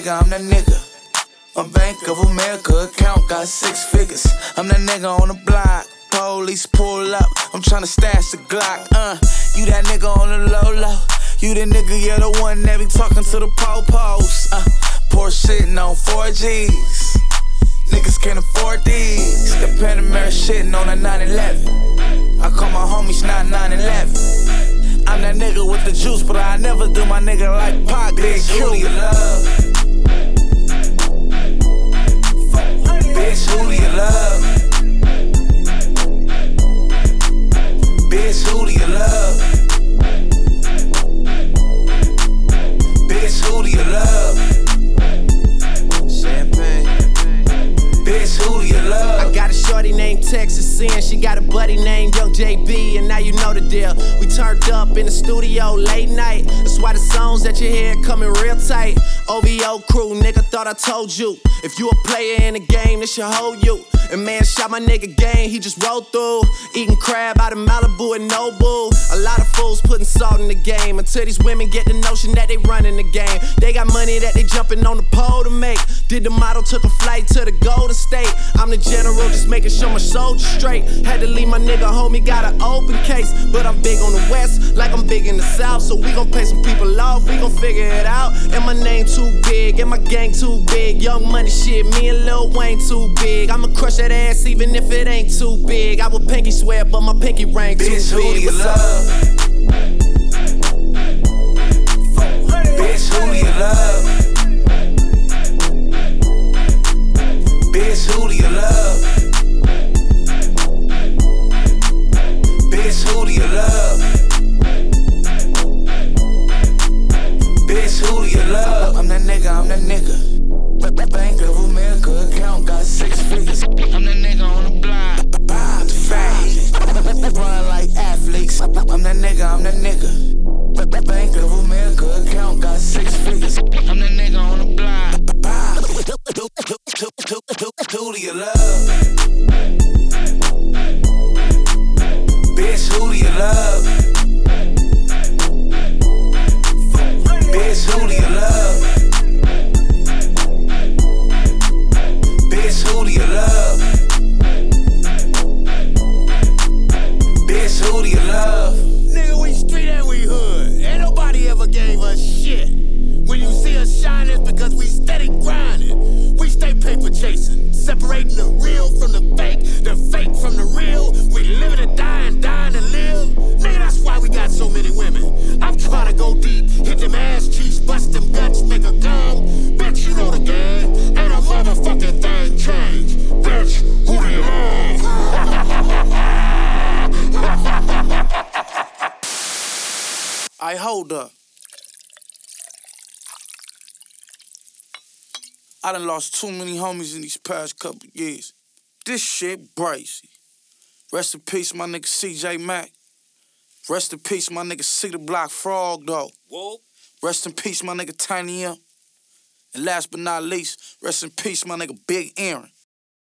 nigga, I'm that nigga. My Bank of America account got 6 figures. I'm that nigga on the block. Police pull up, I'm tryna stash the Glock. You that nigga on the low. You the nigga, you're the one that be talking to the po-pos. Porsche sitting on 4Gs. Niggas can't afford these. The Panamera shitting on a 911. I call my homies not 911. I'm that nigga with the juice, but I never do my nigga like Pac. Bitch, who do you love? Bitch, who do you love? Bitch, who do you love? Bitch, who do you love? Champagne. Bitch, who do you love? I got a shorty named Texas Sin. She got a buddy named Young JB, and now you know the deal. We turned up in the studio late night. That's why the songs that you hear coming real tight. OVO crew, nigga, thought I told you. If you a player in the game, this should hold you. And man shot my nigga game, he just rolled through. Eating crab out of Malibu and Nobu. A lot of fools putting salt in the game. Until these women get the notion that they running the game. They got money that they jumping on the pole to make. Did the model, took a flight to the Golden State. I'm the general, just making sure my soldiers straight. Had to leave my nigga home, he got an open case. But I'm big on the west, like I'm big in the south. So we gon' pay some people off, we gon' figure it out. And my name too big, and my gang too big. Young money shit, me and Lil Wayne too big. I'ma crush that ass even if it ain't too big. I would pinky swear, but my pinky ring too Bitch, big. Who do you love? Bitch, who do you love? Bitch, who do you love? Bitch, who do you love? Bitch, who do you love? I'm that nigga, I'm that nigga. Bank of America account got 6 figures. I'm that nigga on the block. Bob the fat. Run like athletes. I'm that nigga, I'm that nigga. Bank of America account got 6 figures. I'm that nigga on the block. Bob. Who do you love? Bitch, who do you love? Bitch, who do you love? Bitch, who do you love? Bitch, who do you love? Nigga, we street and we hood. Ain't nobody ever gave us shit. When you see us shine, it's because we steady grinding. We stay paper chasing, separating the real from the fake from the real. We live to die and dying to live. Nigga, that's why we got so many women. I'm trying to go deep, hit them ass cheeks, bust them guts, make a come. Bitch, you know the game. Ain't a motherfucking thing change. Bitch, who do you love? I hold up. I done lost too many homies in these past couple years. This shit brazy. Rest in peace, my nigga CJ Mack. Rest in peace, my nigga C the Block Frog, though. Whoa. Rest in peace, my nigga Tiny M. And last but not least, rest in peace, my nigga Big Aaron.